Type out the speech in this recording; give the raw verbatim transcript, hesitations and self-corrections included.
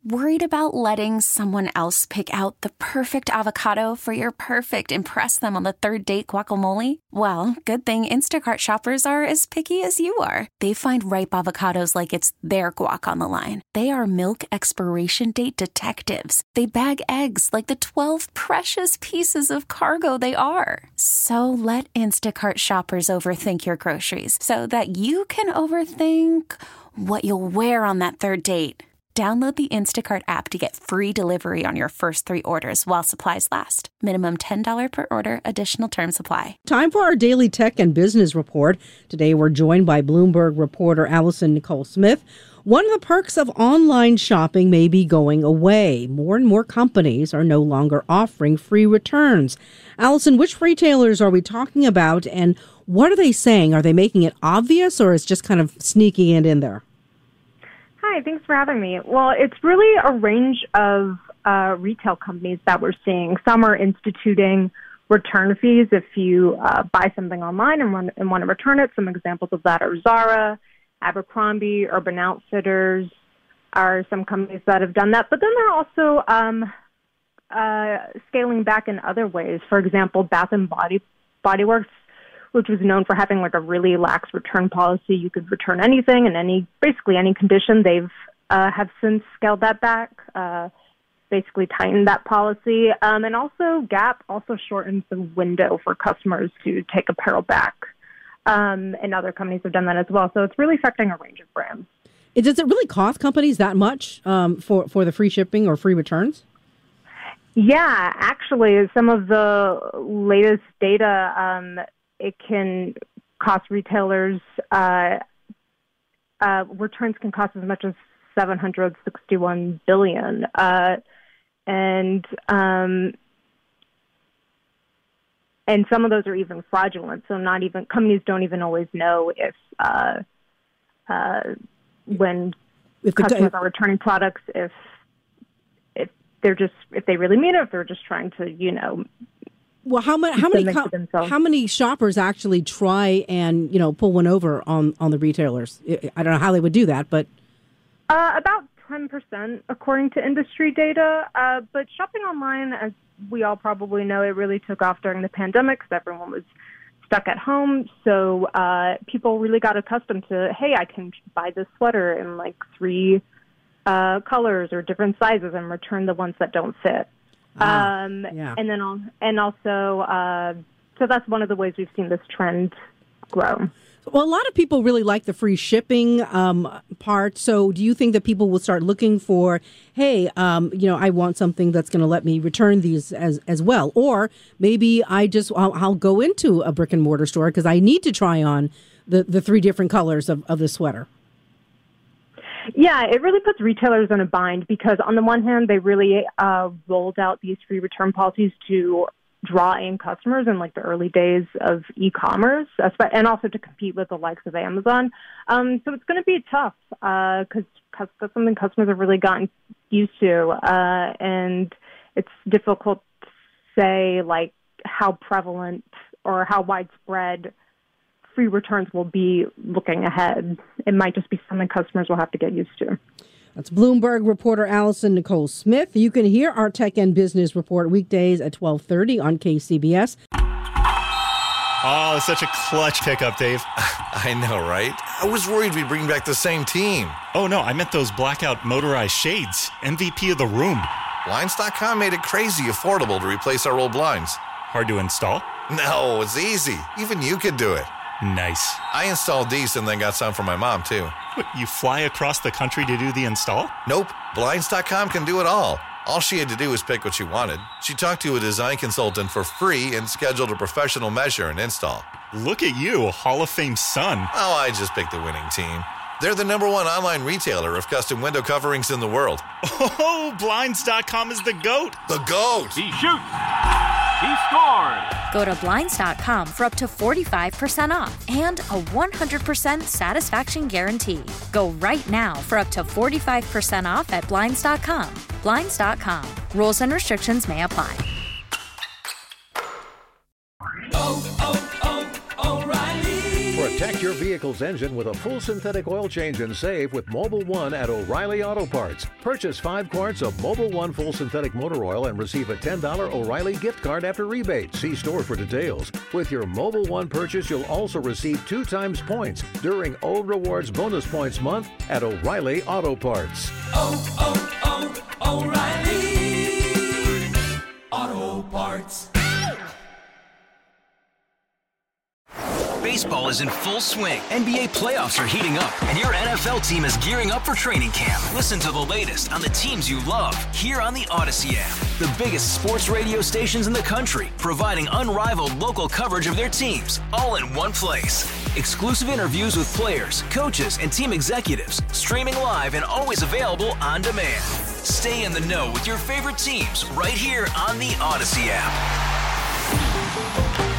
Worried about letting someone else pick out the perfect avocado for your perfect impress them on the third date guacamole? Well, good thing Instacart shoppers are as picky as you are. They find ripe avocados like it's their guac on the line. They are milk expiration date detectives. They bag eggs like the twelve precious pieces of cargo they are. So let Instacart shoppers overthink your groceries so that you can overthink what you'll wear on that third date. Download the Instacart app to get free delivery on your first three orders while supplies last. Minimum ten dollars per order. Additional terms apply. Time for our daily tech and business report. Today we're joined by Bloomberg reporter Allison Nicole Smith. One of the perks of online shopping may be going away. More and more companies are no longer offering free returns. Allison, which retailers are we talking about, and what are they saying? Are they making it obvious, or is just kind of sneaking it in there? Hi, thanks for having me. Well, it's really a range of uh, retail companies that we're seeing. Some are instituting return fees if you uh, buy something online and want, and want to return it. Some examples of that are Zara, Abercrombie, Urban Outfitters are some companies that have done that. But then they're also um, uh, scaling back in other ways. For example, Bath and Body Body Works, which was known for having like a really lax return policy. You could return anything in any, basically any condition. They've uh, have since scaled that back, uh, basically tightened that policy. Um, and also Gap also shortens the window for customers to take apparel back. Um, and other companies have done that as well. So it's really affecting a range of brands. Does it really cost companies that much um, for, for the free shipping or free returns? Yeah, actually, some of the latest data, um, it can cost retailers, uh, uh, returns can cost as much as seven hundred sixty-one billion dollars. Uh, and, um, and some of those are even fraudulent. So not even, companies don't even always know if, uh, uh, when if customers the, are returning products, if, if they're just, if they really mean it, if they're just trying to, you know, Well, how many how many co- how many shoppers actually try and, you know, pull one over on, on the retailers? I don't know how they would do that, but uh, about ten percent according to industry data. Uh, but shopping online, as we all probably know, it really took off during the pandemic because everyone was stuck at home. So uh, people really got accustomed to, hey, I can buy this sweater in like three uh, colors or different sizes and return the ones that don't fit. Ah, um, yeah. And then, and also, uh, so that's one of the ways we've seen this trend grow. Well, a lot of people really like the free shipping um, part. So do you think that people will start looking for, hey, um, you know, I want something that's going to let me return these as, as well? Or maybe I just, I'll, I'll go into a brick and mortar store because I need to try on the, the three different colors of, of the sweater. Yeah, it really puts retailers in a bind because on the one hand, they really uh, rolled out these free return policies to draw in customers in like the early days of e-commerce, and also to compete with the likes of Amazon. Um, so it's going to be tough because uh, that's something customers have really gotten used to, uh, and it's difficult to say like how prevalent or how widespread free returns will be looking ahead. It might just be something customers will have to get used to. That's Bloomberg reporter Allison Nicole Smith. You can hear our Tech and Business Report weekdays at twelve thirty on K C B S. Oh, such a clutch pickup, Dave. I know, right? I was worried we'd bring back the same team. Oh, no, I meant those blackout motorized shades. M V P of the room. Blinds dot com made it crazy affordable to replace our old blinds. Hard to install? No, it's easy. Even you could do it. Nice. I installed these and then got some for my mom, too. What, you fly across the country to do the install? Nope. Blinds dot com can do it all. All she had to do was pick what she wanted. She talked to a design consultant for free and scheduled a professional measure and install. Look at you, Hall of Fame son. Oh, I just picked the winning team. They're the number one online retailer of custom window coverings in the world. Oh, Blinds dot com is the GOAT. The GOAT. He shoots. He scores. Go to Blinds dot com for up to forty-five percent off and a one hundred percent satisfaction guarantee. Go right now for up to forty-five percent off at Blinds dot com. Blinds dot com. Rules and restrictions may apply. Oh, oh, oh, O'Reilly. Protect your your vehicle's engine with a full synthetic oil change and save with Mobil one at O'Reilly Auto Parts. Purchase five quarts of Mobil one full synthetic motor oil and receive a ten dollars O'Reilly gift card after rebate. See store for details. With your Mobil one purchase, you'll also receive two times points during O Rewards Bonus Points Month at O'Reilly Auto Parts. Oh, oh, oh, O'Reilly Auto Parts. Baseball is in full swing. N B A playoffs are heating up, and your N F L team is gearing up for training camp. Listen to the latest on the teams you love here on the Odyssey app. The biggest sports radio stations in the country, providing unrivaled local coverage of their teams, all in one place. Exclusive interviews with players, coaches, and team executives, streaming live and always available on demand. Stay in the know with your favorite teams right here on the Odyssey app.